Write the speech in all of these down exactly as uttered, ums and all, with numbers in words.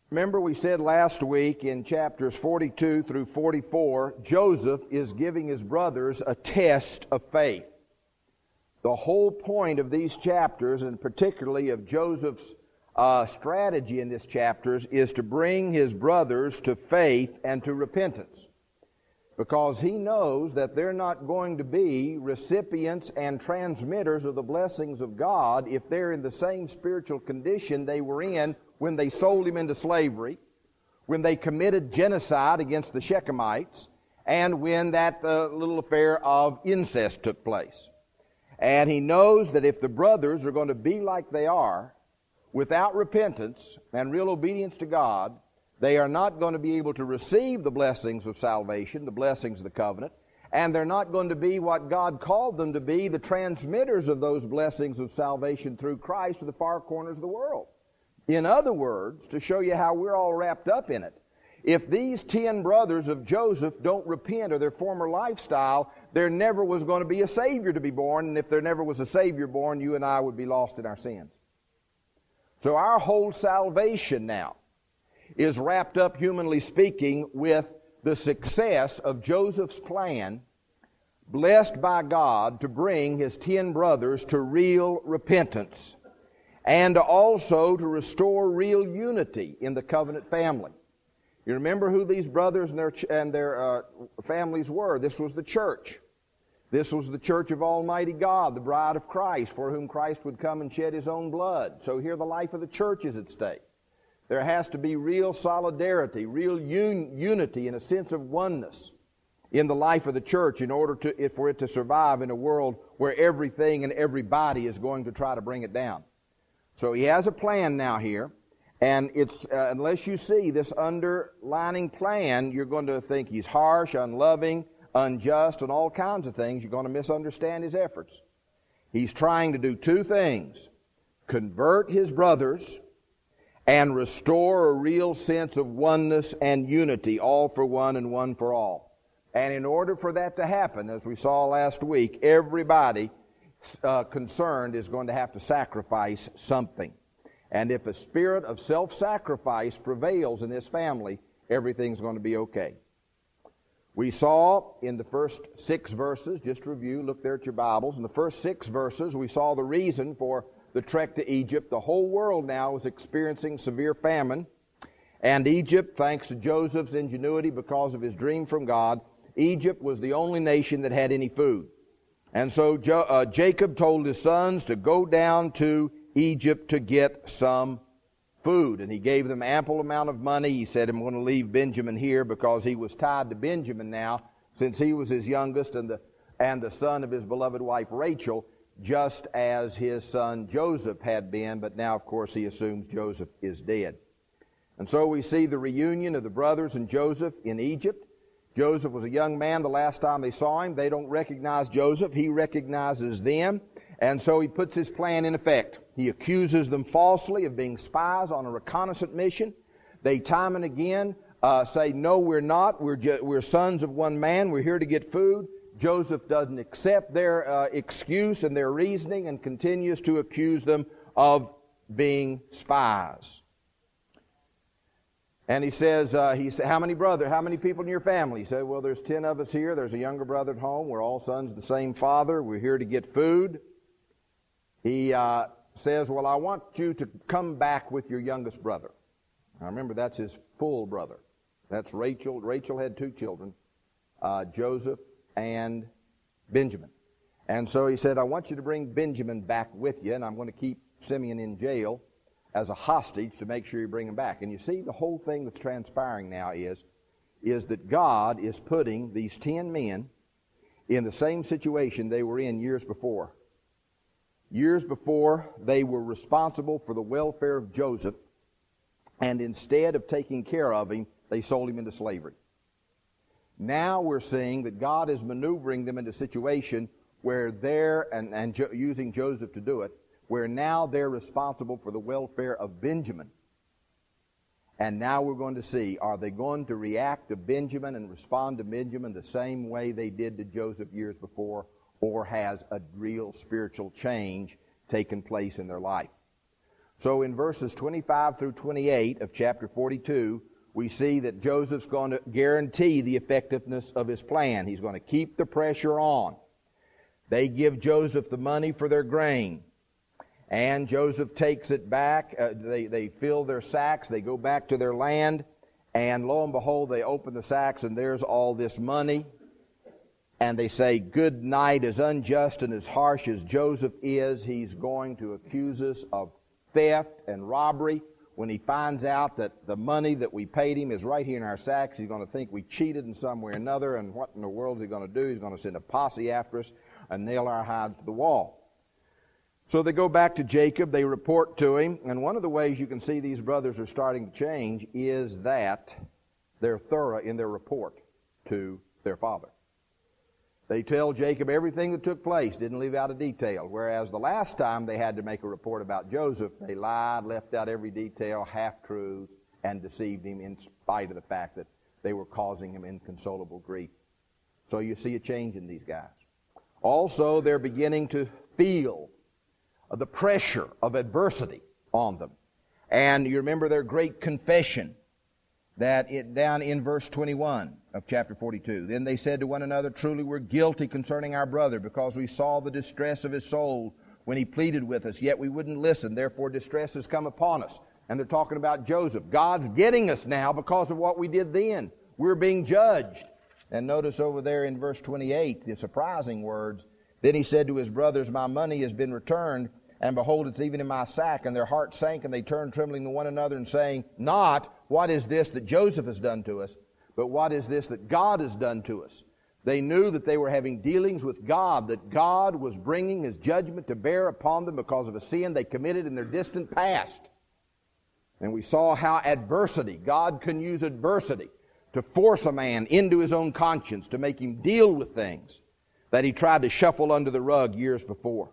Remember, we said last week in chapters forty-two through forty-four, Joseph is giving his brothers a test of faith. The whole point of these chapters, and particularly of Joseph's uh, strategy in these chapters, is to bring his brothers to faith and to repentance. Because he knows that they're not going to be recipients and transmitters of the blessings of God if they're in the same spiritual condition they were in when they sold him into slavery, when they committed genocide against the Shechemites, and when that uh, little affair of incest took place. And he knows that if the brothers are going to be like they are, without repentance and real obedience to God, they are not going to be able to receive the blessings of salvation, the blessings of the covenant, and they're not going to be what God called them to be, the transmitters of those blessings of salvation through Christ to the far corners of the world. In other words, to show you how we're all wrapped up in it, if these ten brothers of Joseph don't repent of their former lifestyle, there never was going to be a Savior to be born, and if there never was a Savior born, you and I would be lost in our sins. So our whole salvation now is wrapped up, humanly speaking, with the success of Joseph's plan, blessed by God to bring his ten brothers to real repentance, and also to restore real unity in the covenant family. You remember who these brothers and their, and their uh, families were. This was the church. This was the church of Almighty God, the bride of Christ, for whom Christ would come and shed his own blood. So here the life of the church is at stake. There has to be real solidarity, real un- unity and a sense of oneness in the life of the church in order to, for it to survive in a world where everything and everybody is going to try to bring it down. So he has a plan now here, and it's uh, unless you see this underlining plan, you're going to think he's harsh, unloving, unjust, and all kinds of things. You're going to misunderstand his efforts. He's trying to do two things: convert his brothers and restore a real sense of oneness and unity, all for one and one for all. And in order for that to happen, as we saw last week, everybody uh, concerned is going to have to sacrifice something. And if a spirit of self-sacrifice prevails in this family, everything's going to be okay. We saw in the first six verses, just to review, look there at your Bibles, in the first six verses we saw the reason for the trek to Egypt. The whole world now was experiencing severe famine, and Egypt, thanks to Joseph's ingenuity because of his dream from God, Egypt was the only nation that had any food. And so jo- uh, Jacob told his sons to go down to Egypt to get some food, and he gave them ample amount of money. He said, I'm going to leave Benjamin here because he was tied to Benjamin now, since he was his youngest and the and the son of his beloved wife Rachel, just as his son Joseph had been, but now, of course, he assumes Joseph is dead. And so we see the reunion of the brothers and Joseph in Egypt. Joseph was a young man the last time they saw him. They don't recognize Joseph. He recognizes them, and so he puts his plan in effect. He accuses them falsely of being spies on a reconnaissance mission. They time and again uh, say, no, we're not. We're, ju- we're sons of one man. We're here to get food. Joseph doesn't accept their uh, excuse and their reasoning and continues to accuse them of being spies. And he says, uh, he said, how many brothers, how many people in your family? He said, well, there's ten of us here. There's a younger brother at home. We're all sons of the same father. We're here to get food. He uh, says, well, I want you to come back with your youngest brother. Now remember, that's his full brother. That's Rachel. Rachel had two children, uh, Joseph and Benjamin. And so he said, I want you to bring Benjamin back with you, and I'm going to keep Simeon in jail as a hostage to make sure you bring him back. And you see, the whole thing that's transpiring now is, is that God is putting these ten men in the same situation they were in years before. Years before, they were responsible for the welfare of Joseph, and instead of taking care of him, they sold him into slavery. Now we're seeing that God is maneuvering them into a situation where they're, and, and jo- using Joseph to do it, where now they're responsible for the welfare of Benjamin. And now we're going to see, are they going to react to Benjamin and respond to Benjamin the same way they did to Joseph years before, or has a real spiritual change taken place in their life? So in verses twenty-five through twenty-eight of chapter forty-two, we see that Joseph's going to guarantee the effectiveness of his plan. He's going to keep the pressure on. They give Joseph the money for their grain. And Joseph takes it back. Uh, they, they fill their sacks. They go back to their land. And lo and behold, they open the sacks and there's all this money. And they say, good night. As unjust and as harsh as Joseph is, he's going to accuse us of theft and robbery. When he finds out that the money that we paid him is right here in our sacks, he's going to think we cheated in some way or another. And what in the world is he going to do? He's going to send a posse after us and nail our hides to the wall. So they go back to Jacob, they report to him, and one of the ways you can see these brothers are starting to change is that they're thorough in their report to their father. They tell Jacob everything that took place, didn't leave out a detail, whereas the last time they had to make a report about Joseph, they lied, left out every detail, half-truths, and deceived him in spite of the fact that they were causing him inconsolable grief. So you see a change in these guys. Also, they're beginning to feel the pressure of adversity on them. And you remember their great confession that it down in verse twenty-one of chapter forty-two. Then they said to one another, truly we're guilty concerning our brother, because we saw the distress of his soul when he pleaded with us, yet we wouldn't listen. Therefore distress has come upon us. And they're talking about Joseph. God's getting us now because of what we did then. We're being judged. And notice over there in verse twenty-eight, the surprising words. Then he said to his brothers, my money has been returned, and behold, it's even in my sack. And their hearts sank, and they turned trembling to one another, and saying, not, what is this that Joseph has done to us, but what is this that God has done to us? They knew that they were having dealings with God, that God was bringing His judgment to bear upon them because of a sin they committed in their distant past. And we saw how adversity, God can use adversity to force a man into his own conscience, to make him deal with things that he tried to shuffle under the rug years before.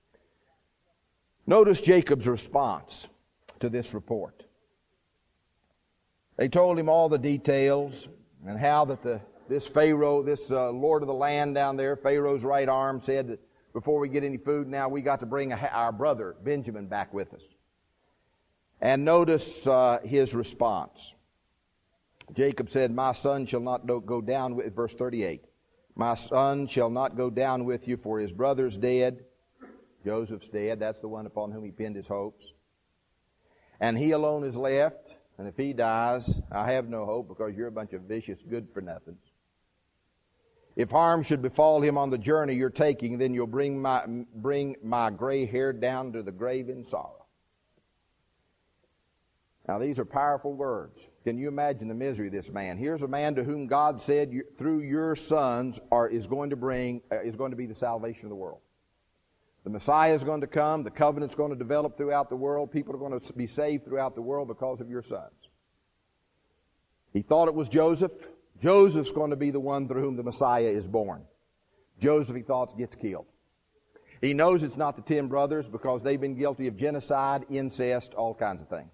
Notice Jacob's response to this report. They told him all the details and how that the this Pharaoh, this uh, lord of the land down there, Pharaoh's right arm, said that before we get any food now, we got to bring a, our brother Benjamin back with us. And notice uh, his response. Jacob said, my son shall not go down with, verse thirty-eight, my son shall not go down with you, for his brother's dead. Joseph's dead. That's the one upon whom he pinned his hopes. And he alone is left. And if he dies, I have no hope, because you're a bunch of vicious good-for-nothings. If harm should befall him on the journey you're taking, then you'll bring my, bring my gray hair down to the grave in sorrow. Now, these are powerful words. Can you imagine the misery of this man? Here's a man to whom God said, through your sons are, is going to bring, uh, is going to be the salvation of the world. The Messiah is going to come. The covenant's going to develop throughout the world. People are going to be saved throughout the world because of your sons. He thought it was Joseph. Joseph's going to be the one through whom the Messiah is born. Joseph, he thought, gets killed. He knows it's not the ten brothers because they've been guilty of genocide, incest, all kinds of things.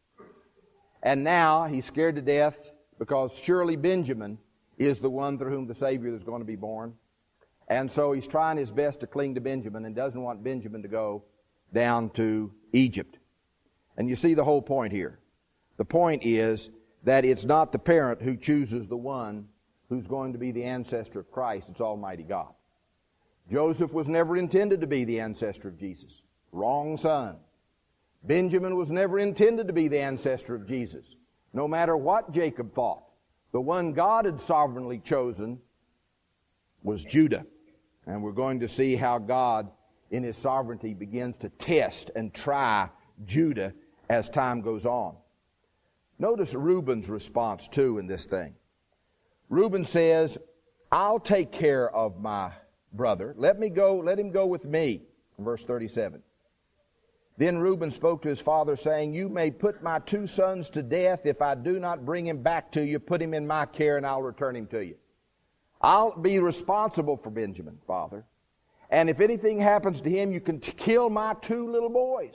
And now he's scared to death because surely Benjamin is the one through whom the Savior is going to be born. And so he's trying his best to cling to Benjamin and doesn't want Benjamin to go down to Egypt. And you see the whole point here. The point is that it's not the parent who chooses the one who's going to be the ancestor of Christ. It's Almighty God. Joseph was never intended to be the ancestor of Jesus. Wrong son. Benjamin was never intended to be the ancestor of Jesus. No matter what Jacob thought, the one God had sovereignly chosen was Judah. And we're going to see how God, in His sovereignty, begins to test and try Judah as time goes on. Notice Reuben's response, too, in this thing. Reuben says, I'll take care of my brother. Let me go, let him go with me. Verse thirty-seven. Then Reuben spoke to his father, saying, you may put my two sons to death if I do not bring him back to you. Put him in my care, and I'll return him to you. I'll be responsible for Benjamin, Father. And if anything happens to him, you can t- kill my two little boys.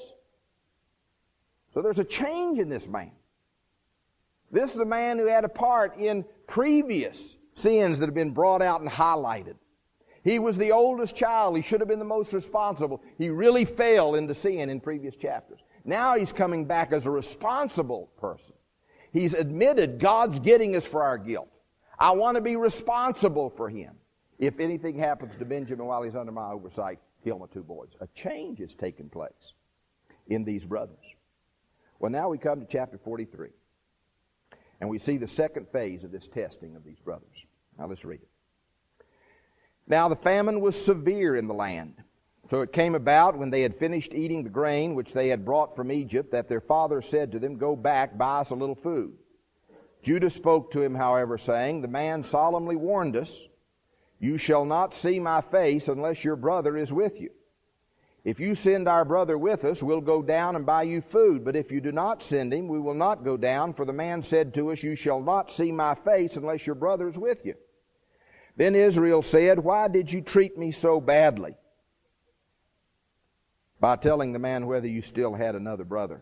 So there's a change in this man. This is a man who had a part in previous sins that have been brought out and highlighted. He was the oldest child. He should have been the most responsible. He really fell into sin in previous chapters. Now he's coming back as a responsible person. He's admitted God's getting us for our guilt. I want to be responsible for him. If anything happens to Benjamin while he's under my oversight, kill my two boys. A change has taken place in these brothers. Well, now we come to chapter forty-three. And we see the second phase of this testing of these brothers. Now let's read it. Now the famine was severe in the land. So it came about when they had finished eating the grain which they had brought from Egypt, that their father said to them, Go back, buy us a little food. Judah spoke to him, however, saying, The man solemnly warned us, You shall not see my face unless your brother is with you. If you send our brother with us, we'll go down and buy you food. But if you do not send him, we will not go down. For the man said to us, You shall not see my face unless your brother is with you. Then Israel said, Why did you treat me so badly? By telling the man whether you still had another brother.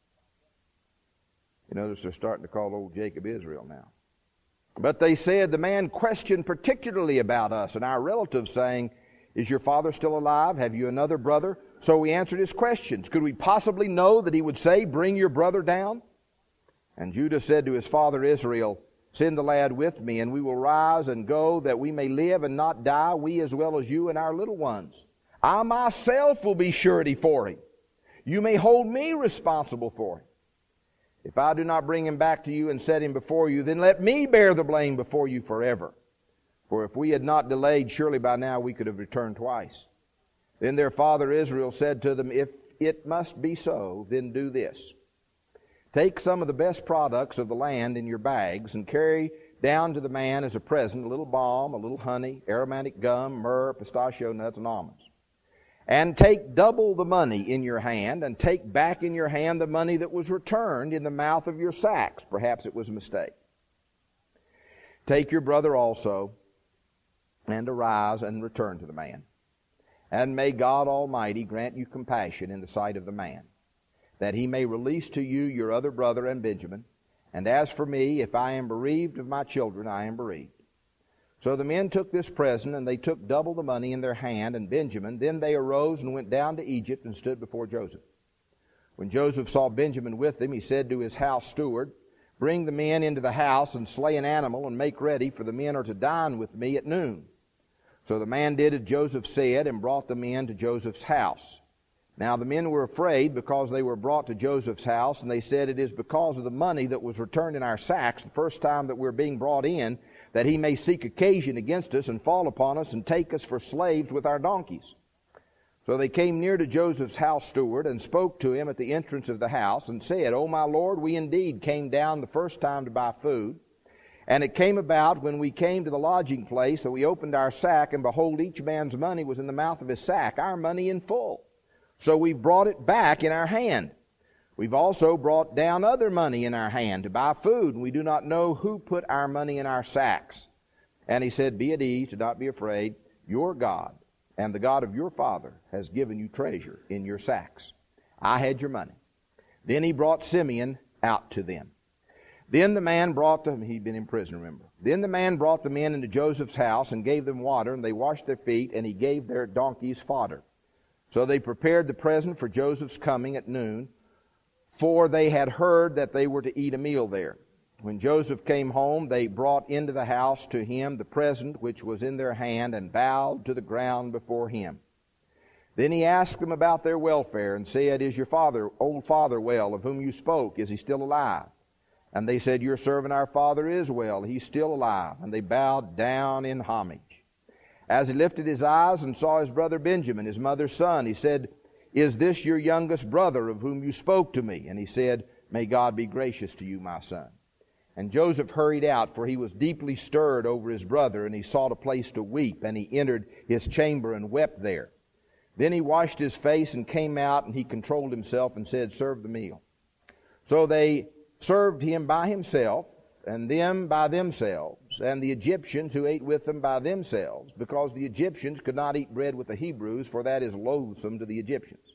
You notice they're starting to call old Jacob Israel now. But they said, The man questioned particularly about us and our relatives, saying, Is your father still alive? Have you another brother? So we answered his questions. Could we possibly know that he would say, Bring your brother down? And Judah said to his father Israel, Send the lad with me, and we will rise and go, that we may live and not die, we as well as you and our little ones. I myself will be surety for him. You may hold me responsible for him. If I do not bring him back to you and set him before you, then let me bear the blame before you forever. For if we had not delayed, surely by now we could have returned twice. Then their father Israel said to them, If it must be so, then do this. Take some of the best products of the land in your bags and carry down to the man as a present a little balm, a little honey, aromatic gum, myrrh, pistachio nuts, and almonds. And take double the money in your hand, and take back in your hand the money that was returned in the mouth of your sacks. Perhaps it was a mistake. Take your brother also, and arise and return to the man. And may God Almighty grant you compassion in the sight of the man, that he may release to you your other brother and Benjamin. And as for me, if I am bereaved of my children, I am bereaved. So the men took this present, and they took double the money in their hand and Benjamin. Then they arose and went down to Egypt and stood before Joseph. When Joseph saw Benjamin with them, he said to his house steward, Bring the men into the house and slay an animal and make ready, for the men are to dine with me at noon. So the man did as Joseph said, and brought the men to Joseph's house. Now the men were afraid because they were brought to Joseph's house, and they said, It is because of the money that was returned in our sacks the first time that we're being brought in, that he may seek occasion against us and fall upon us and take us for slaves with our donkeys. So they came near to Joseph's house steward and spoke to him at the entrance of the house and said, O my lord, we indeed came down the first time to buy food. And it came about when we came to the lodging place that we opened our sack, and behold, each man's money was in the mouth of his sack, our money in full. So we brought it back in our hand. We've also brought down other money in our hand to buy food, and we do not know who put our money in our sacks. And he said, Be at ease, do not be afraid. Your God and the God of your father has given you treasure in your sacks. I had your money. Then he brought Simeon out to them. Then the man brought them, he'd been in prison, remember. Then the man brought the men into Joseph's house and gave them water, and they washed their feet, and he gave their donkeys fodder. So they prepared the present for Joseph's coming at noon, for they had heard that they were to eat a meal there. When Joseph came home, they brought into the house to him the present which was in their hand, and bowed to the ground before him. Then he asked them about their welfare, and said, Is your father, old father well, of whom you spoke? Is he still alive? And they said, Your servant our father is well. He's still alive. And they bowed down in homage. As he lifted his eyes and saw his brother Benjamin, his mother's son, he said, Is this your youngest brother of whom you spoke to me? And he said, May God be gracious to you, my son. And Joseph hurried out, for he was deeply stirred over his brother, and he sought a place to weep. And he entered his chamber and wept there. Then he washed his face and came out, and he controlled himself and said, Serve the meal. So they served him by himself, and them by themselves, and the Egyptians who ate with them by themselves, because the Egyptians could not eat bread with the Hebrews, for that is loathsome to the Egyptians.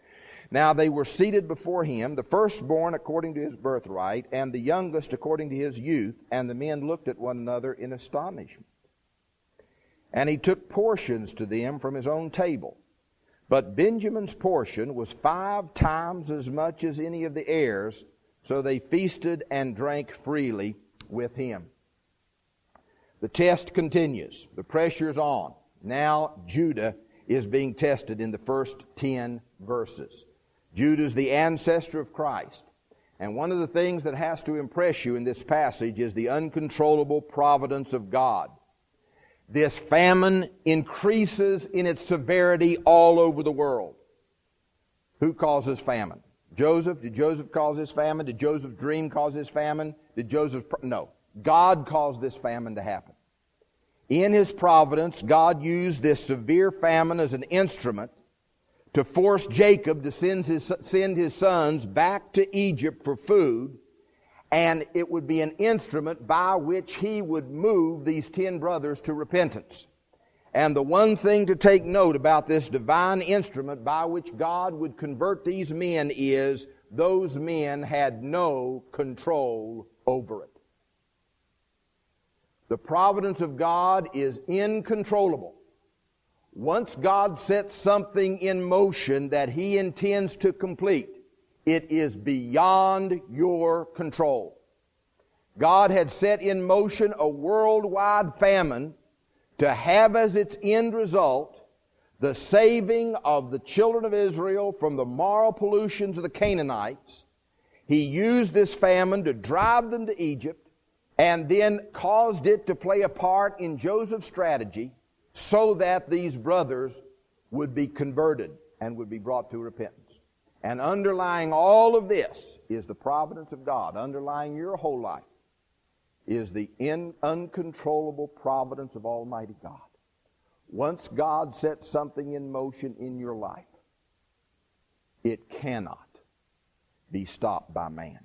Now they were seated before him, the firstborn according to his birthright, and the youngest according to his youth, and the men looked at one another in astonishment. And he took portions to them from his own table. But Benjamin's portion was five times as much as any of the heirs, so they feasted and drank freely with him. The test continues. The pressure's on. Now Judah is being tested in the first ten verses. Judah is the ancestor of Christ. And one of the things that has to impress you in this passage is the uncontrollable providence of God. This famine increases in its severity all over the world. Who causes famine? Joseph? Did Joseph cause this famine? Did Joseph's dream cause this famine? Did Joseph... No. God caused this famine to happen. In His providence, God used this severe famine as an instrument to force Jacob to send his, send his sons back to Egypt for food, and it would be an instrument by which he would move these ten brothers to repentance. And the one thing to take note about this divine instrument by which God would convert these men is those men had no control over it. The providence of God is incontrollable. Once God sets something in motion that He intends to complete, it is beyond your control. God had set in motion a worldwide famine to have as its end result the saving of the children of Israel from the moral pollutions of the Canaanites. He used this famine to drive them to Egypt and then caused it to play a part in Joseph's strategy so that these brothers would be converted and would be brought to repentance. And underlying all of this is the providence of God. Underlying your whole life is the in, uncontrollable providence of Almighty God. Once God sets something in motion in your life, it cannot be stopped by man.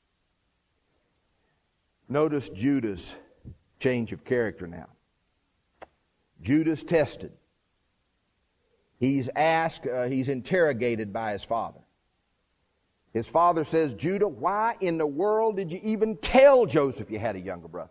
Notice Judah's change of character now. Judah's tested. He's asked, uh, he's interrogated by his father. His father says, Judah, why in the world did you even tell Joseph you had a younger brother?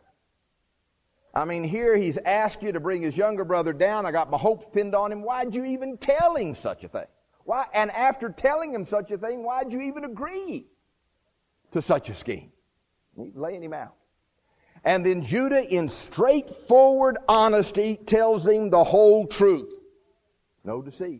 I mean, here he's asked you to bring his younger brother down. I got my hopes pinned on him. Why'd you even tell him such a thing? Why? And after telling him such a thing, why'd you even agree to such a scheme? He's laying him out. And then Judah, in straightforward honesty, tells him the whole truth. No deceit.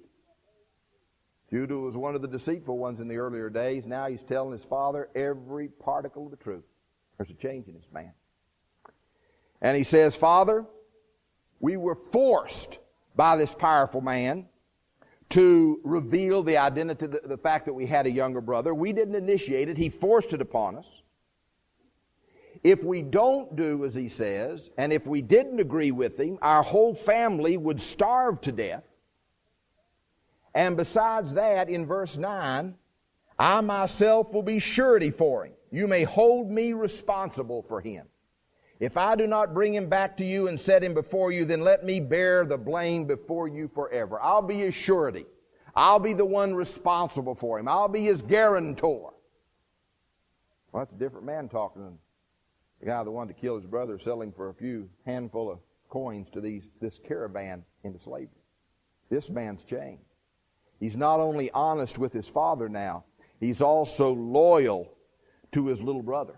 Judah was one of the deceitful ones in the earlier days. Now he's telling his father every particle of the truth. There's a change in this man. And he says, Father, we were forced by this powerful man to reveal the identity, the, the fact that we had a younger brother. We didn't initiate it. He forced it upon us. If we don't do as he says, and if we didn't agree with him, our whole family would starve to death. And besides that, in verse nine, I myself will be surety for him. You may hold me responsible for him. If I do not bring him back to you and set him before you, then let me bear the blame before you forever. I'll be his surety. I'll be the one responsible for him. I'll be his guarantor. Well, that's a different man talking than the guy that wanted to kill his brother, selling for a few handful of coins to these this caravan into slavery. This man's changed. He's not only honest with his father now, he's also loyal to his little brother.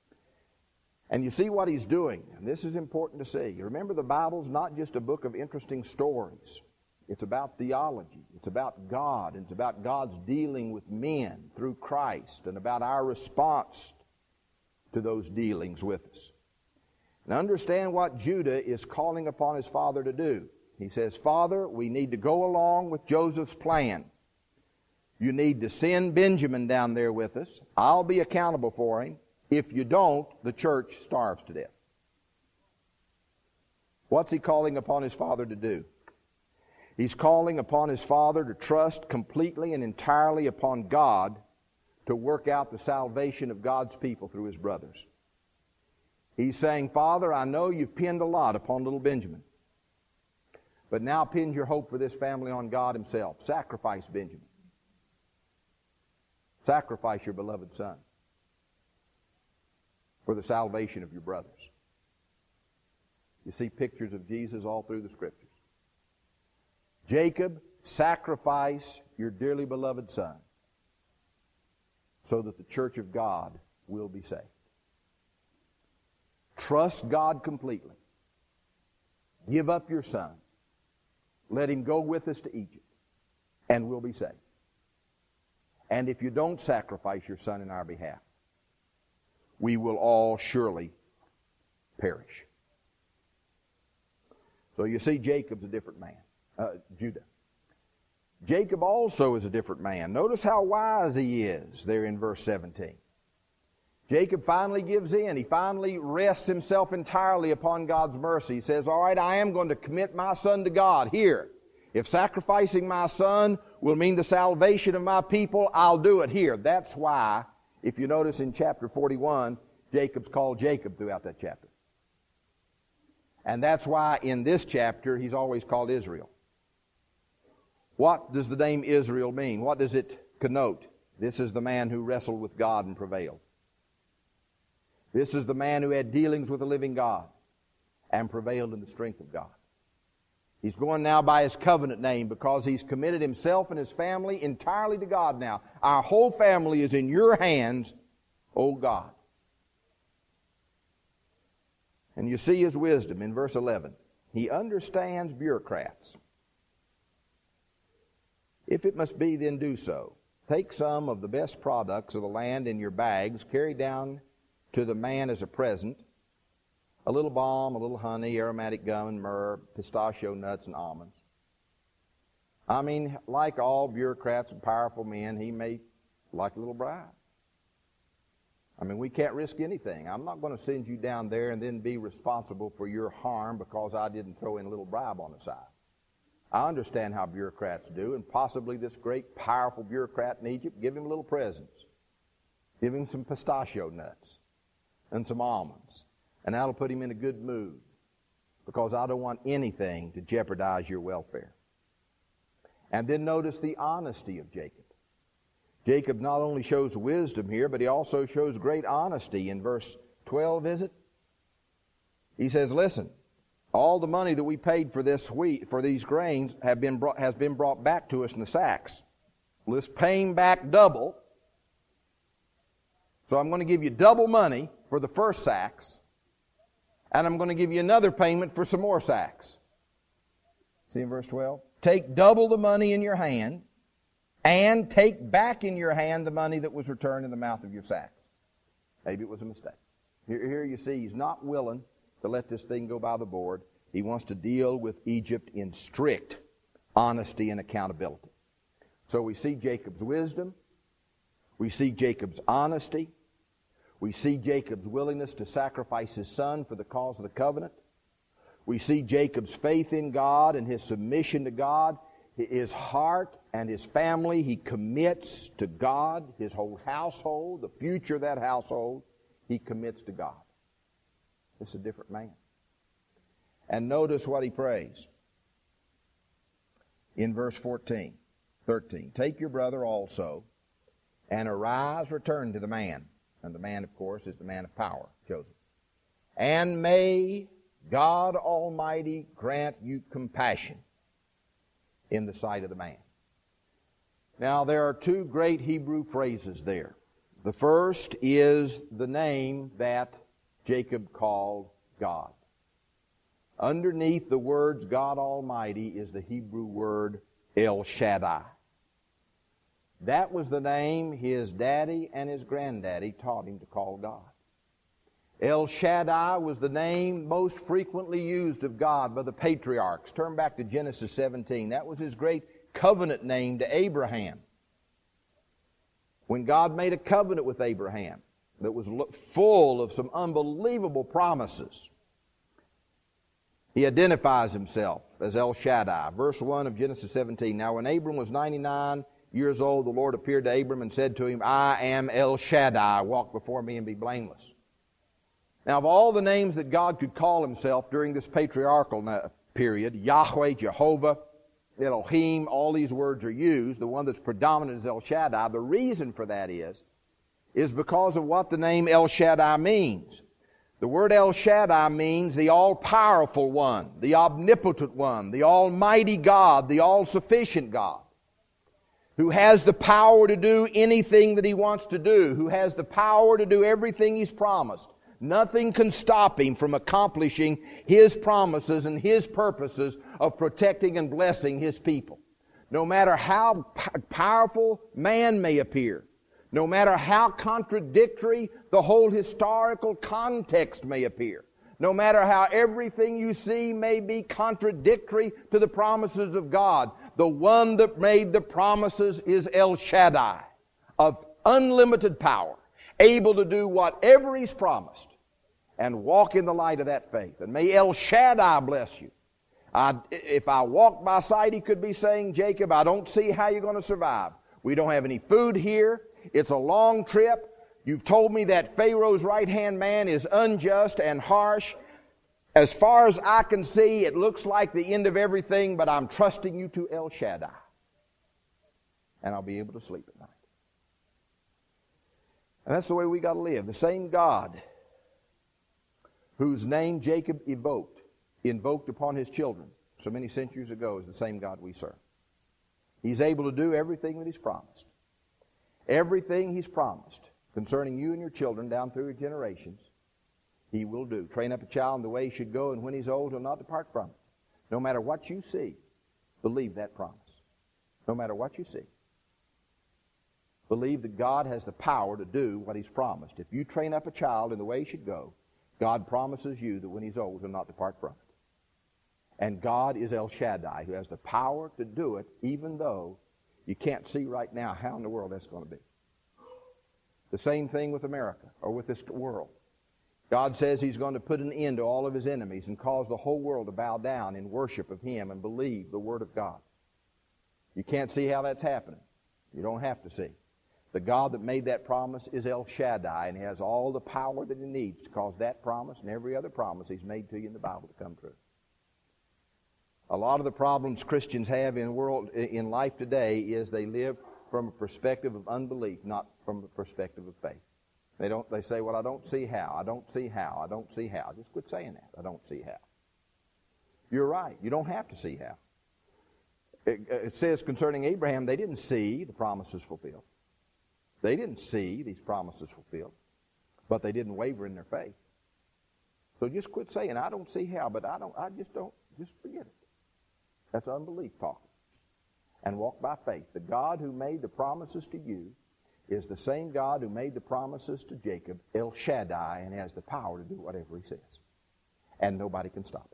And you see what he's doing, and this is important to see. Remember, the Bible's not just a book of interesting stories. It's about theology. It's about God, and it's about God's dealing with men through Christ, and about our response to those dealings with us. Now understand what Judah is calling upon his father to do. He says, Father, we need to go along with Joseph's plan. You need to send Benjamin down there with us. I'll be accountable for him. If you don't, the church starves to death. What's he calling upon his father to do? He's calling upon his father to trust completely and entirely upon God to work out the salvation of God's people through his brothers. He's saying, Father, I know you've pinned a lot upon little Benjamin. But now pin your hope for this family on God himself. Sacrifice Benjamin. Sacrifice your beloved son for the salvation of your brothers. You see pictures of Jesus all through the Scriptures. Jacob sacrifice your dearly beloved son so that the church of God will be saved. Trust God completely. Give up your son. Let him go with us to Egypt, and we'll be saved. And if you don't sacrifice your son in our behalf, we will all surely perish. So you see, Jacob's a different man. Uh, Judah. Jacob also is a different man. Notice how wise he is there in verse seventeen. Jacob finally gives in. He finally rests himself entirely upon God's mercy. He says, all right, I am going to commit my son to God. Here, if sacrificing my son will mean the salvation of my people, I'll do it here. That's why, if you notice in chapter forty-one, Jacob's called Jacob throughout that chapter. And that's why in this chapter he's always called Israel. What does the name Israel mean? What does it connote? This is the man who wrestled with God and prevailed. This is the man who had dealings with the living God and prevailed in the strength of God. He's going now by his covenant name because he's committed himself and his family entirely to God now. Our whole family is in your hands, O God. And you see his wisdom in verse eleven. He understands bureaucrats. If it must be, then do so. Take some of the best products of the land in your bags, carry down to the man as a present, a little balm, a little honey, aromatic gum and myrrh, pistachio nuts and almonds. I mean, like all bureaucrats and powerful men, he may like a little bribe. I mean, we can't risk anything. I'm not going to send you down there and then be responsible for your harm because I didn't throw in a little bribe on the side. I understand how bureaucrats do, and possibly this great, powerful bureaucrat in Egypt, give him little presents. Give him some pistachio nuts and some almonds, and that'll put him in a good mood because I don't want anything to jeopardize your welfare. And then notice the honesty of Jacob. Jacob not only shows wisdom here, but he also shows great honesty. In verse twelve, is it? He says, listen, all the money that we paid for this wheat, for these grains, have been brought, has been brought back to us in the sacks. Let's pay him back double. So I'm going to give you double money for the first sacks, and I'm going to give you another payment for some more sacks. See in verse twelve? Take double the money in your hand, and take back in your hand the money that was returned in the mouth of your sacks. Maybe it was a mistake. Here, here you see he's not willing to let this thing go by the board. He wants to deal with Egypt in strict honesty and accountability. So we see Jacob's wisdom. We see Jacob's honesty. We see Jacob's willingness to sacrifice his son for the cause of the covenant. We see Jacob's faith in God and his submission to God. His heart and his family he commits to God. His whole household, the future of that household, he commits to God. It's a different man. And notice what he prays in verse fourteen, thirteen. Take your brother also, and arise, return to the man. And the man, of course, is the man of power, Joseph. And may God Almighty grant you compassion in the sight of the man. Now, there are two great Hebrew phrases there. The first is the name that Jacob called God. Underneath the words God Almighty is the Hebrew word El Shaddai. That was the name his daddy and his granddaddy taught him to call God. El Shaddai was the name most frequently used of God by the patriarchs. Turn back to Genesis seventeen. That was his great covenant name to Abraham. When God made a covenant with Abraham that was full of some unbelievable promises, he identifies himself as El Shaddai. Verse one of Genesis seventeen. Now when Abram was ninety-nine years old, the Lord appeared to Abram and said to him, I am El Shaddai. Walk before me and be blameless. Now, of all the names that God could call himself during this patriarchal period, Yahweh, Jehovah, Elohim, all these words are used. The one that's predominant is El Shaddai. The reason for that is, is because of what the name El Shaddai means. The word El Shaddai means the all-powerful one, the omnipotent one, the almighty God, the all-sufficient God, who has the power to do anything that He wants to do, who has the power to do everything He's promised. Nothing can stop Him from accomplishing His promises and His purposes of protecting and blessing His people. No matter how p- powerful man may appear, no matter how contradictory the whole historical context may appear, no matter how everything you see may be contradictory to the promises of God, the one that made the promises is El Shaddai, of unlimited power, able to do whatever He's promised, and walk in the light of that faith. And may El Shaddai bless you. I, if I walked by sight, He could be saying, Jacob, I don't see how you're going to survive. We don't have any food here. It's a long trip. You've told me that Pharaoh's right-hand man is unjust and harsh. As far as I can see, it looks like the end of everything, but I'm trusting you to El Shaddai. And I'll be able to sleep at night. And that's the way we got to live. The same God whose name Jacob evoked, invoked upon his children so many centuries ago, is the same God we serve. He's able to do everything that He's promised. Everything He's promised concerning you and your children down through your generations, He will do. Train up a child in the way he should go, and when he's old, he'll not depart from it. No matter what you see, believe that promise. No matter what you see. Believe that God has the power to do what He's promised. If you train up a child in the way he should go, God promises you that when he's old, he'll not depart from it. And God is El Shaddai, who has the power to do it, even though you can't see right now how in the world that's going to be. The same thing with America, or with this world. God says He's going to put an end to all of His enemies and cause the whole world to bow down in worship of Him and believe the Word of God. You can't see how that's happening. You don't have to see. The God that made that promise is El Shaddai, and He has all the power that He needs to cause that promise and every other promise He's made to you in the Bible to come true. A lot of the problems Christians have in world in life today is they live from a perspective of unbelief, not from a perspective of faith. They don't. They say, well, I don't see how. I don't see how. I don't see how. Just quit saying that. I don't see how. You're right. You don't have to see how. It, it says concerning Abraham, they didn't see the promises fulfilled. They didn't see these promises fulfilled, but they didn't waver in their faith. So just quit saying, I don't see how, but I don't. I just don't. Just forget it. That's unbelief talking. And walk by faith. The God who made the promises to you is the same God who made the promises to Jacob, El Shaddai, and has the power to do whatever He says. And nobody can stop it.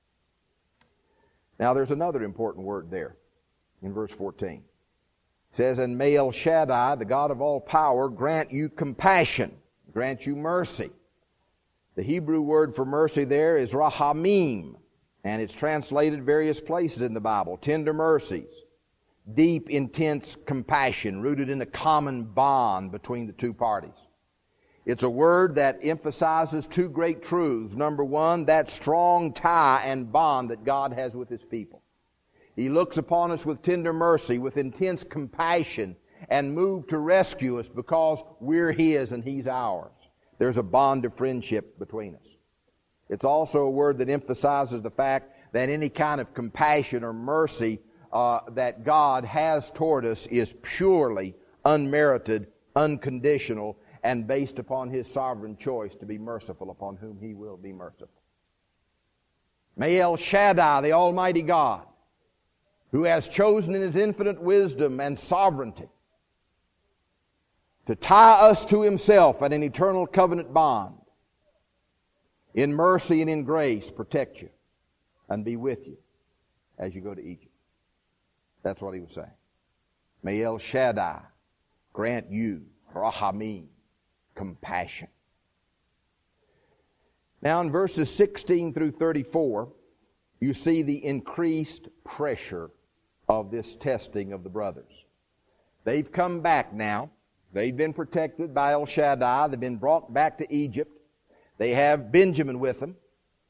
Now there's another important word there in verse fourteen. It says, and may El Shaddai, the God of all power, grant you compassion, grant you mercy. The Hebrew word for mercy there is rahamim, and it's translated various places in the Bible. Tender mercies, deep, intense compassion, rooted in a common bond between the two parties. It's a word that emphasizes two great truths. Number one, that strong tie and bond that God has with His people. He looks upon us with tender mercy, with intense compassion, and moved to rescue us because we're His and He's ours. There's a bond of friendship between us. It's also a word that emphasizes the fact that any kind of compassion or mercy uh, that God has toward us is purely unmerited, unconditional, and based upon His sovereign choice to be merciful upon whom He will be merciful. May El Shaddai, the Almighty God, who has chosen in His infinite wisdom and sovereignty to tie us to Himself at an eternal covenant bond, in mercy and in grace, protect you and be with you as you go to Egypt. That's what He was saying. May El Shaddai grant you rahamim, compassion. Now in verses sixteen through thirty-four, you see the increased pressure of this testing of the brothers. They've come back now. They've been protected by El Shaddai. They've been brought back to Egypt. They have Benjamin with them.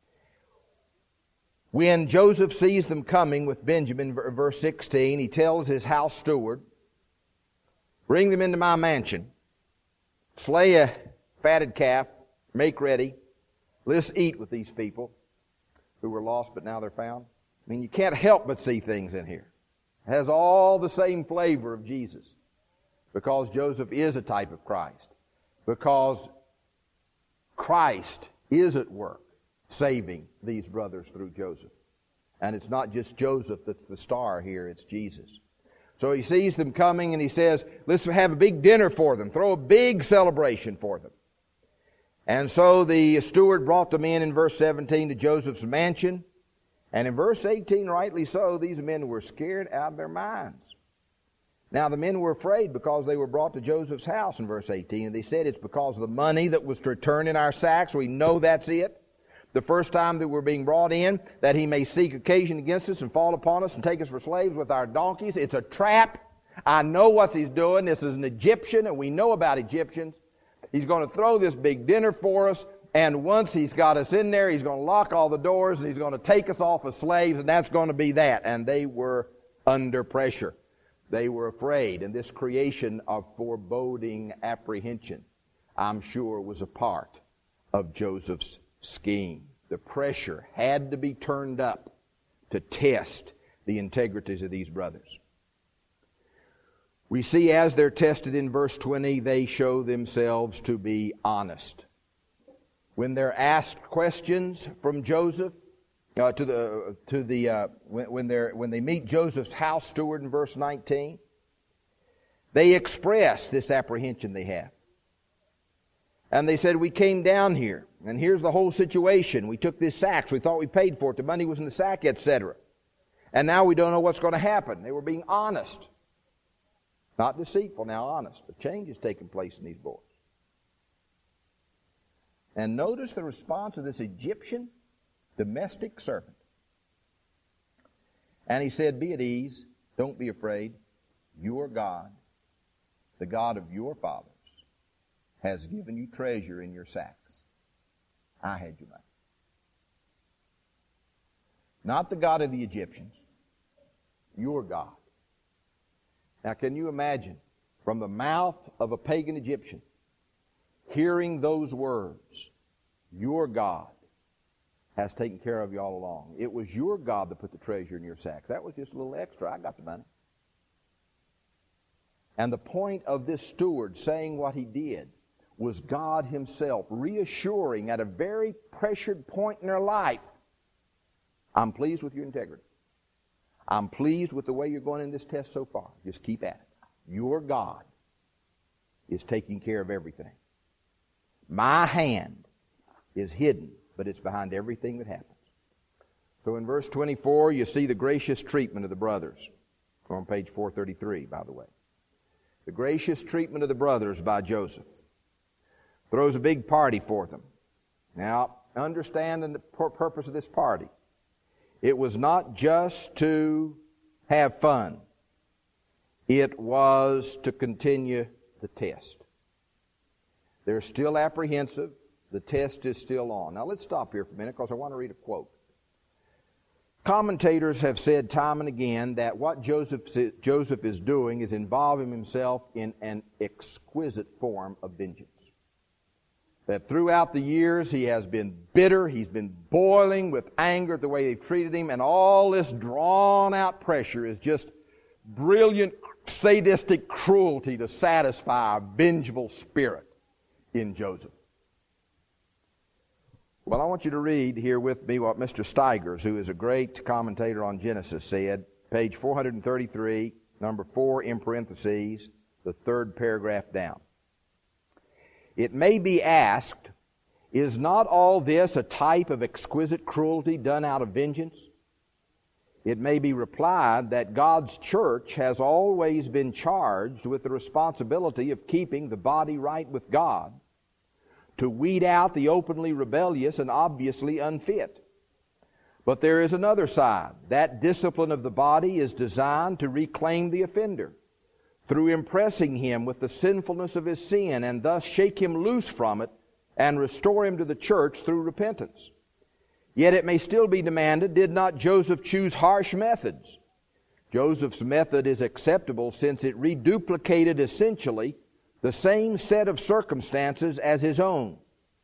When Joseph sees them coming with Benjamin, verse sixteen, he tells his house steward, bring them into my mansion, slay a fatted calf, make ready, Let's eat with these people who were lost but now they're found. I mean, you can't help but see things in here. It has all the same flavor of Jesus because Joseph is a type of Christ. Because Christ is at work saving these brothers through Joseph. And it's not just Joseph that's the star here, it's Jesus. So he sees them coming and he says, let's have a big dinner for them. Throw a big celebration for them. And so the steward brought them in in verse seventeen to Joseph's mansion. And in verse eighteen, rightly so, these men were scared out of their minds. Now the men were afraid because they were brought to Joseph's house in verse eighteen. And they said, it's because of the money that was to return in our sacks. We know that's it. The first time that we're being brought in, that he may seek occasion against us and fall upon us and take us for slaves with our donkeys. It's a trap. I know what he's doing. This is an Egyptian, and we know about Egyptians. He's going to throw this big dinner for us. And once he's got us in there, he's going to lock all the doors and he's going to take us off as slaves, and that's going to be that. And they were under pressure. They were afraid. And this creation of foreboding apprehension, I'm sure, was a part of Joseph's scheme. The pressure had to be turned up to test the integrities of these brothers. We see as they're tested in verse twenty, they show themselves to be honest. When they're asked questions from Joseph, uh, to the to the uh, when, when they when they meet Joseph's house steward in verse nineteen, they express this apprehension they have, and they said, "We came down here, and here's the whole situation. We took this sacks. We thought we paid for it. The money was in the sack, et cetera. And now we don't know what's going to happen." They were being honest, not deceitful. Now honest. A change has taken place in these boys. And notice the response of this Egyptian domestic servant. And he said, "Be at ease, don't be afraid. Your God, the God of your fathers, has given you treasure in your sacks. I had your money." Not the God of the Egyptians, your God. Now can you imagine, from the mouth of a pagan Egyptian, hearing those words, "Your God has taken care of you all along. It was your God that put the treasure in your sacks. That was just a little extra. I got the money." And the point of this steward saying what he did was God himself reassuring at a very pressured point in their life, "I'm pleased with your integrity. I'm pleased with the way you're going in this test so far. Just keep at it. Your God is taking care of everything. My hand is hidden, but it's behind everything that happens." So in verse twenty-four, you see the gracious treatment of the brothers. On page four thirty-three, by the way. The gracious treatment of the brothers by Joseph. Throws a big party for them. Now, understand the purpose of this party. It was not just to have fun. It was to continue the test. They're still apprehensive. The test is still on. Now let's stop here for a minute because I want to read a quote. Commentators have said time and again that what Joseph, Joseph is doing is involving himself in an exquisite form of vengeance. That throughout the years he has been bitter, he's been boiling with anger at the way they've treated him, and all this drawn out pressure is just brilliant sadistic cruelty to satisfy a vengeful spirit in Joseph. Well, I want you to read here with me what Mister Steigers, who is a great commentator on Genesis, said, page four thirty-three, number four in parentheses, the third paragraph down. It may be asked, is not all this a type of exquisite cruelty done out of vengeance? It may be replied that God's church has always been charged with the responsibility of keeping the body right with God, to weed out the openly rebellious and obviously unfit. But there is another side. That discipline of the body is designed to reclaim the offender through impressing him with the sinfulness of his sin and thus shake him loose from it and restore him to the church through repentance. Yet it may still be demanded, did not Joseph choose harsh methods? Joseph's method is acceptable since it reduplicated essentially the same set of circumstances as his own.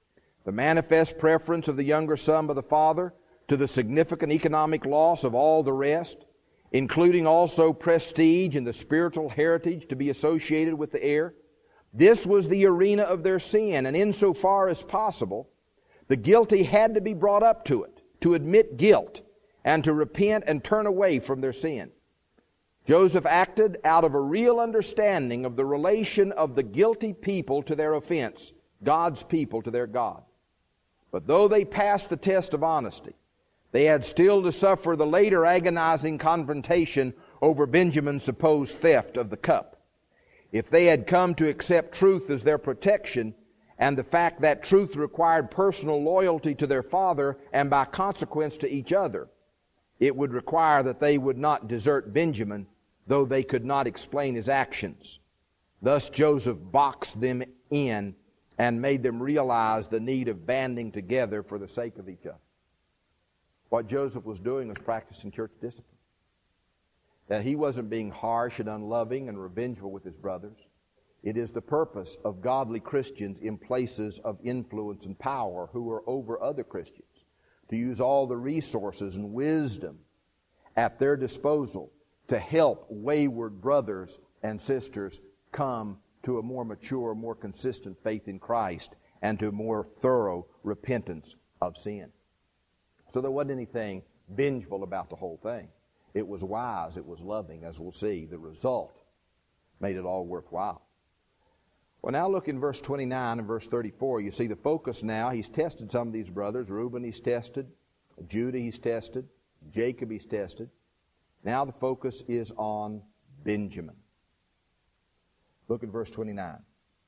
the manifest preference of the younger son by the father, to the significant economic loss of all the rest, including also prestige and the spiritual heritage to be associated with the heir. This was the arena of their sin, and insofar as possible, the guilty had to be brought up to it, to admit guilt, and to repent and turn away from their sin. Joseph acted out of a real understanding of the relation of the guilty people to their offense, God's people to their God. But though they passed the test of honesty, they had still to suffer the later agonizing confrontation over Benjamin's supposed theft of the cup. If they had come to accept truth as their protection, and the fact that truth required personal loyalty to their father and by consequence to each other, it would require that they would not desert Benjamin, though they could not explain his actions. Thus Joseph boxed them in and made them realize the need of banding together for the sake of each other. What Joseph was doing was practicing church discipline. That he wasn't being harsh and unloving and revengeful with his brothers. It is the purpose of godly Christians in places of influence and power who are over other Christians to use all the resources and wisdom at their disposal to help wayward brothers and sisters come to a more mature, more consistent faith in Christ and to a more thorough repentance of sin. So there wasn't anything vengeful about the whole thing. It was wise, it was loving, as we'll see. The result made it all worthwhile. Well, now look in verse twenty-nine and verse thirty-four. You see the focus now. He's tested some of these brothers. Reuben he's tested. Judah he's tested. Jacob he's tested. Now the focus is on Benjamin. Look at verse twenty-nine.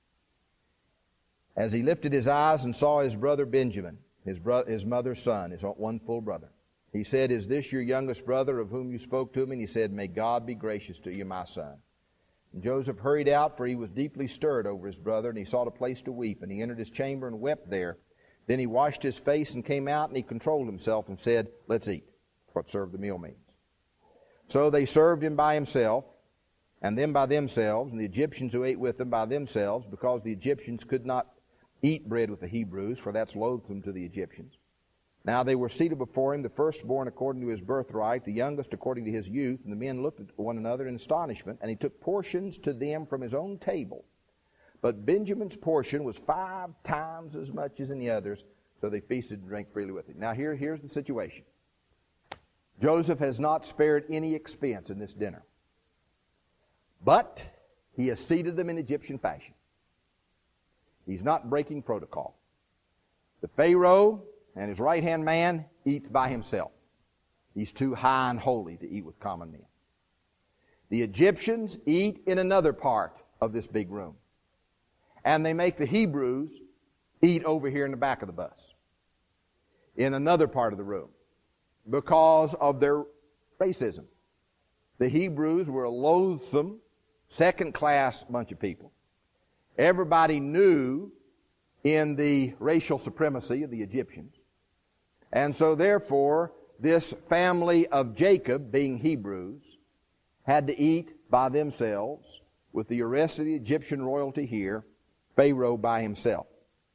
As he lifted his eyes and saw his brother Benjamin, his, bro- his mother's son, his one full brother, he said, "Is this your youngest brother of whom you spoke to me?" And he said, "May God be gracious to you, my son." And Joseph hurried out, for he was deeply stirred over his brother, and he sought a place to weep. And he entered his chamber and wept there. Then he washed his face and came out, and he controlled himself and said, "Let's eat." That's what serve the meal means. So they served him by himself, and them by themselves, and the Egyptians who ate with them by themselves, because the Egyptians could not eat bread with the Hebrews, for that's loathsome to the Egyptians. Now they were seated before him, the firstborn according to his birthright, the youngest according to his youth. And the men looked at one another in astonishment, and he took portions to them from his own table. But Benjamin's portion was five times as much as any others, so they feasted and drank freely with him. Now here, here's the situation. Joseph has not spared any expense in this dinner. But he has seated them in Egyptian fashion. He's not breaking protocol. The Pharaoh and his right-hand man eats by himself. He's too high and holy to eat with common men. The Egyptians eat in another part of this big room. And they make the Hebrews eat over here in the back of the bus, in another part of the room, because of their racism. The Hebrews were a loathsome, second-class bunch of people. Everybody knew in the racial supremacy of the Egyptians. And so therefore, this family of Jacob, being Hebrews, had to eat by themselves with the rest of the Egyptian royalty here, Pharaoh by himself.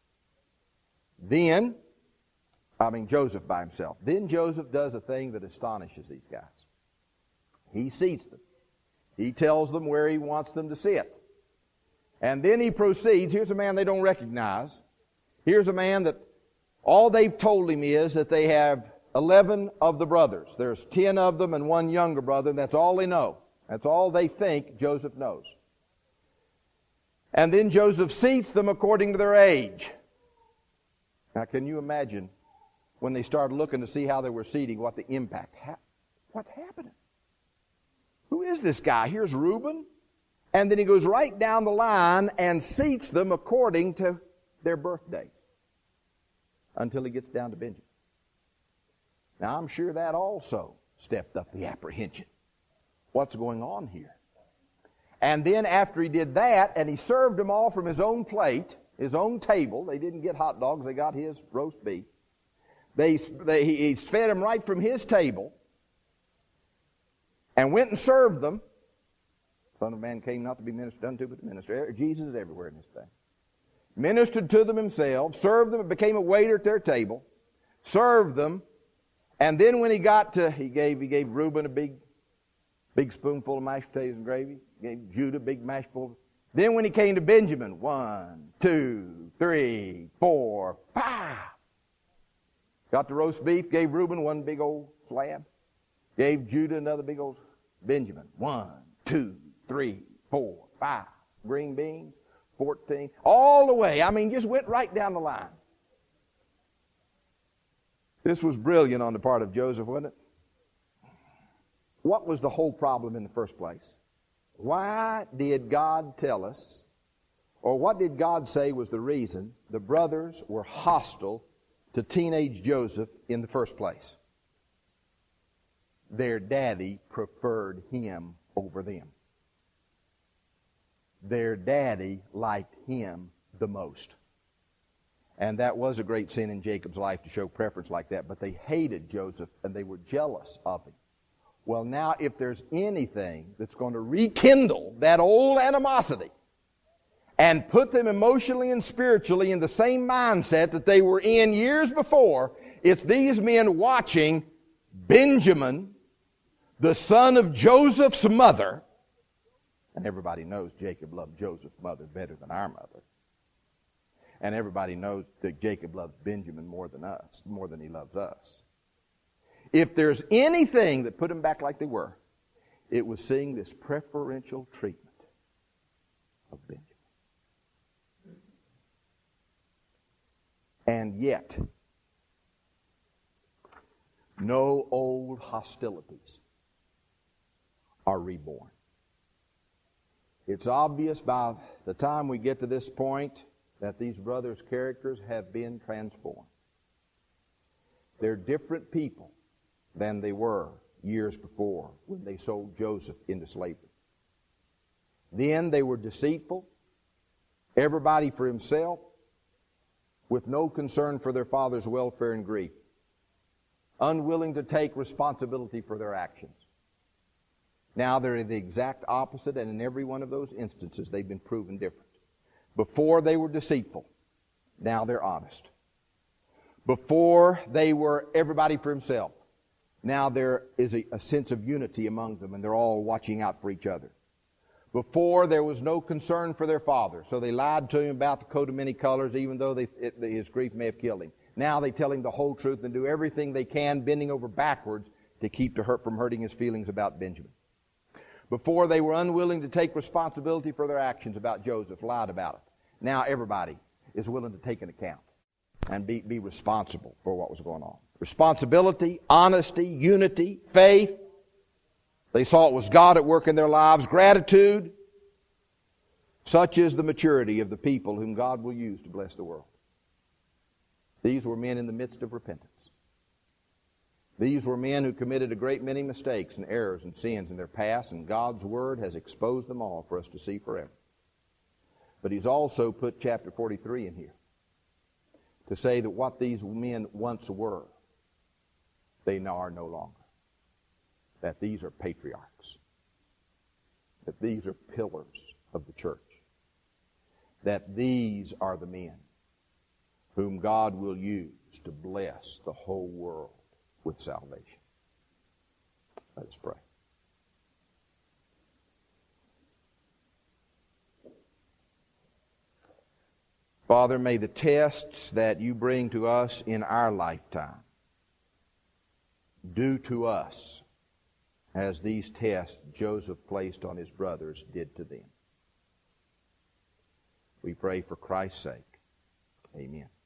Then, I mean Joseph by himself. Then Joseph does a thing that astonishes these guys. He seats them. He tells them where he wants them to sit. And then he proceeds. Here's a man they don't recognize. Here's a man that all they've told him is that they have eleven of the brothers. There's ten of them and one younger brother, and that's all they know. That's all they think Joseph knows. And then Joseph seats them according to their age. Now, can you imagine when they started looking to see how they were seating, what the impact? Ha- what's happening? Who is this guy? Here's Reuben. And then he goes right down the line and seats them according to their birthdays until he gets down to Benjamin. Now, I'm sure that also stepped up the apprehension. What's going on here? And then after he did that, and he served them all from his own plate, his own table. They didn't get hot dogs. They got his roast beef. They, they, he fed them right from his table and went and served them. Son of Man came not to be ministered unto, but to minister. Jesus is everywhere in this thing. ministered to them himself, served them, became a waiter at their table, served them, and then when he got to, he gave he gave Reuben a big, big spoonful of mashed potatoes and gravy, gave Judah a big mashful. Then when he came to Benjamin, one, two, three, four, five. Got the roast beef, gave Reuben one big old slab, gave Judah another big old, Benjamin, one, two, three, four, five. Green beans, fourteen, all the way. I mean, just went right down the line. This was brilliant on the part of Joseph, wasn't it? What was the whole problem in the first place? Why did God tell us, or what did God say was the reason the brothers were hostile to teenage Joseph in the first place? Their daddy preferred him over them. Their daddy liked him the most. And that was a great sin in Jacob's life to show preference like that. But they hated Joseph and they were jealous of him. Well, now if there's anything that's going to rekindle that old animosity and put them emotionally and spiritually in the same mindset that they were in years before, it's these men watching Benjamin, the son of Joseph's mother. And everybody knows Jacob loved Joseph's mother better than our mother. And everybody knows that Jacob loves Benjamin more than us, more than he loves us. If there's anything that put them back like they were, it was seeing this preferential treatment of Benjamin. And yet, no old hostilities are reborn. It's obvious by the time we get to this point that these brothers' characters have been transformed. They're different people than they were years before when they sold Joseph into slavery. Then they were deceitful, everybody for himself, with no concern for their father's welfare and grief, unwilling to take responsibility for their actions. Now they're the exact opposite, and in every one of those instances they've been proven different. Before they were deceitful, now they're honest. Before they were everybody for himself, now there is a, a sense of unity among them, and they're all watching out for each other. Before there was no concern for their father, so they lied to him about the coat of many colors, even though they, it, his grief may have killed him. Now they tell him the whole truth and do everything they can, bending over backwards to keep to hurt from hurting his feelings about Benjamin. Before they were unwilling to take responsibility for their actions about Joseph, lied about it. Now everybody is willing to take an account and be, be responsible for what was going on. Responsibility, honesty, unity, faith. They saw it was God at work in their lives. Gratitude. Such is the maturity of the people whom God will use to bless the world. These were men in the midst of repentance. These were men who committed a great many mistakes and errors and sins in their past, and God's Word has exposed them all for us to see forever. But He's also put chapter forty-three in here to say that what these men once were, they now are no longer. That these are patriarchs. That these are pillars of the church. That these are the men whom God will use to bless the whole world with salvation. Let us pray. Father, may the tests that you bring to us in our lifetime do to us as these tests Joseph placed on his brothers did to them. We pray for Christ's sake. Amen.